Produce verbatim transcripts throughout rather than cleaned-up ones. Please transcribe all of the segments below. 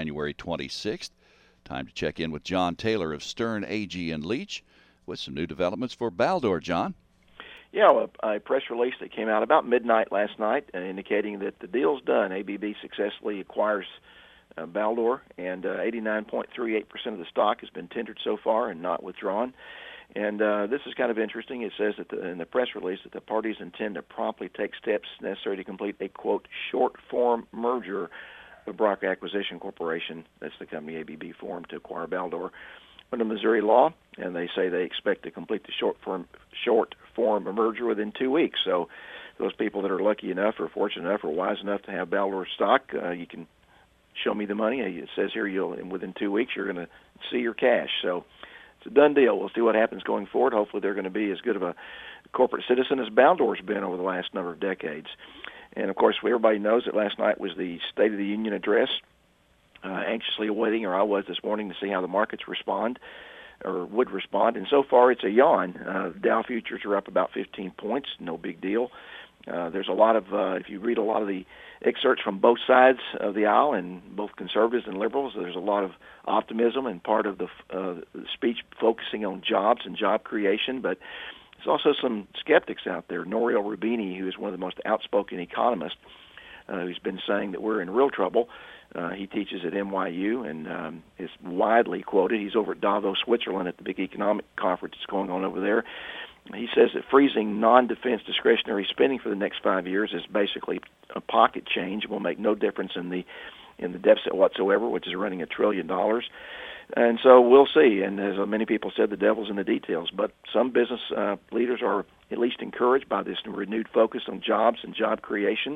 January twenty-sixth. Time to check in with John Taylor of Stern, Agee and Leach with some new developments for Baldor. John? Yeah, a, a press release that came out about midnight last night uh, indicating that the deal's done. A B B successfully acquires uh, Baldor, and uh, eighty-nine point three eight percent of the stock has been tendered so far and not withdrawn. And uh, this is kind of interesting. It says that the, in the press release that the parties intend to promptly take steps necessary to complete a, quote, short-form merger of Brock Acquisition Corporation, that's the company A B B formed to acquire Baldor, under Missouri law, and they say they expect to complete the short-form short form merger within two weeks. So those people that are lucky enough or fortunate enough or wise enough to have Baldor stock, uh, you can show me the money. It says here you'll and within two weeks you're going to see your cash. So it's a done deal. We'll see what happens going forward. Hopefully they're going to be as good of a corporate citizen as Baldor's been over the last number of decades. And, of course, everybody knows that last night was the State of the Union address, uh, anxiously awaiting, or I was this morning, to see how the markets respond or would respond. And so far it's a yawn. Uh, Dow futures are up about fifteen points, no big deal. Uh, there's a lot of, uh, if you read a lot of the excerpts from both sides of the aisle, and both conservatives and liberals, there's a lot of optimism, and part of the, uh, the speech focusing on jobs and job creation. But there's also some skeptics out there. Nouriel Roubini, who is one of the most outspoken economists, uh, who's been saying that we're in real trouble. Uh, he teaches at N Y U and um, is widely quoted. He's over at Davos, Switzerland, at the big economic conference that's going on over there. He says that freezing non-defense discretionary spending for the next five years is basically a pocket change. It will make no difference in the in the deficit whatsoever, which is running a trillion dollars. And so we'll see. And as many people said, the devil's in the details. But some business uh, leaders are at least encouraged by this renewed focus on jobs and job creation.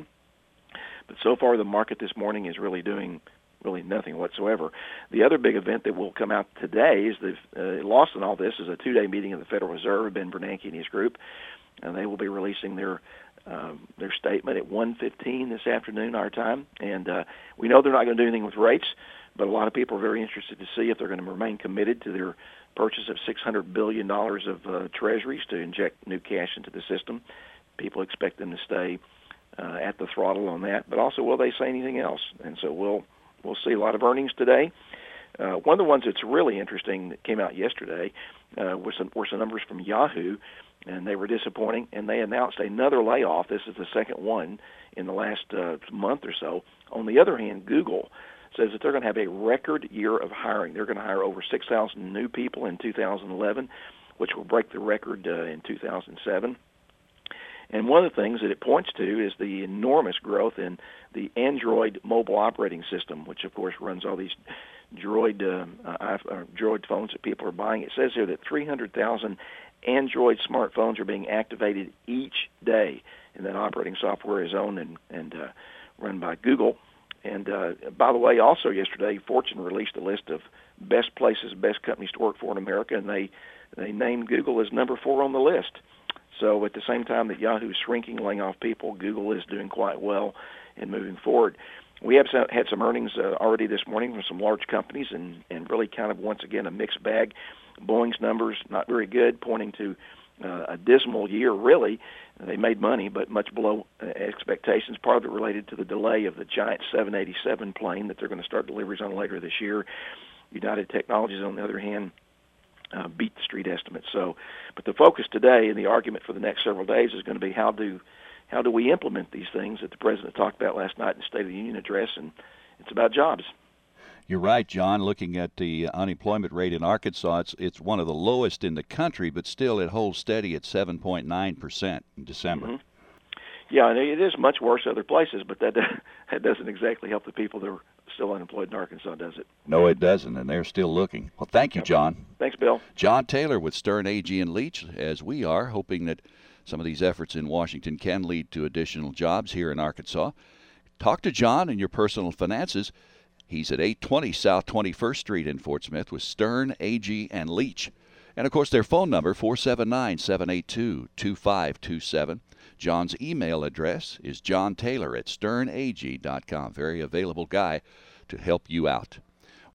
But so far, the market this morning is really doing really nothing whatsoever. The other big event that will come out today is the uh, lost in all this is a two-day meeting of the Federal Reserve, Ben Bernanke and his group, and they will be releasing their um, their statement at one fifteen this afternoon, our time. And uh, we know they're not going to do anything with rates, but a lot of people are very interested to see if they're going to remain committed to their purchase of six hundred billion dollars of uh, treasuries to inject new cash into the system. People expect them to stay uh, at the throttle on that, but also will they say anything else? And so we'll we'll see a lot of earnings today. Uh, one of the ones that's really interesting that came out yesterday uh, was some, were some numbers from Yahoo, and they were disappointing, and they announced another layoff. This is the second one in the last uh, month or so. On the other hand, Google says that they're going to have a record year of hiring. They're going to hire over six thousand new people in two thousand eleven, which will break the record uh, in two thousand seven. And one of the things that it points to is the enormous growth in the Android mobile operating system, which, of course, runs all these Droid uh, uh, Droid phones that people are buying. It says here that three hundred thousand Android smartphones are being activated each day, and that operating software is owned and, and uh, run by Google. And, uh, by the way, also yesterday, Fortune released a list of best places, best companies to work for in America, and they, they named Google as number four on the list. So at the same time that Yahoo is shrinking, laying off people, Google is doing quite well and moving forward. We have some, had some earnings uh, already this morning from some large companies, and, and really kind of, once again, a mixed bag. Boeing's numbers not very good, pointing to uh, a dismal year, really. They made money, but much below uh, expectations, part of it related to the delay of the giant seven eighty-seven plane that they're going to start deliveries on later this year. United Technologies, on the other hand, Uh, beat the street estimates. So, but the focus today and the argument for the next several days is going to be how do how do we implement these things that the president talked about last night in the State of the Union address, and it's about jobs. You're right, John. Looking at the unemployment rate in Arkansas, it's it's one of the lowest in the country, but still it holds steady at seven point nine percent in December. Mm-hmm. Yeah, and it is much worse other places, but that that doesn't exactly help the people that are still unemployed in Arkansas, does it? No, it doesn't, and they're still looking. Well, thank you, John. Thanks, Bill. John Taylor with Stern, Agee and Leach, as we are, hoping that some of these efforts in Washington can lead to additional jobs here in Arkansas. Talk to John and your personal finances. He's at eight twenty South twenty-first Street in Fort Smith with Stern, Agee and Leach. And, of course, their phone number, four seven nine, seven eight two, two five two seven. John's email address is johntaylor at stern agee dot com. Very available guy to help you out.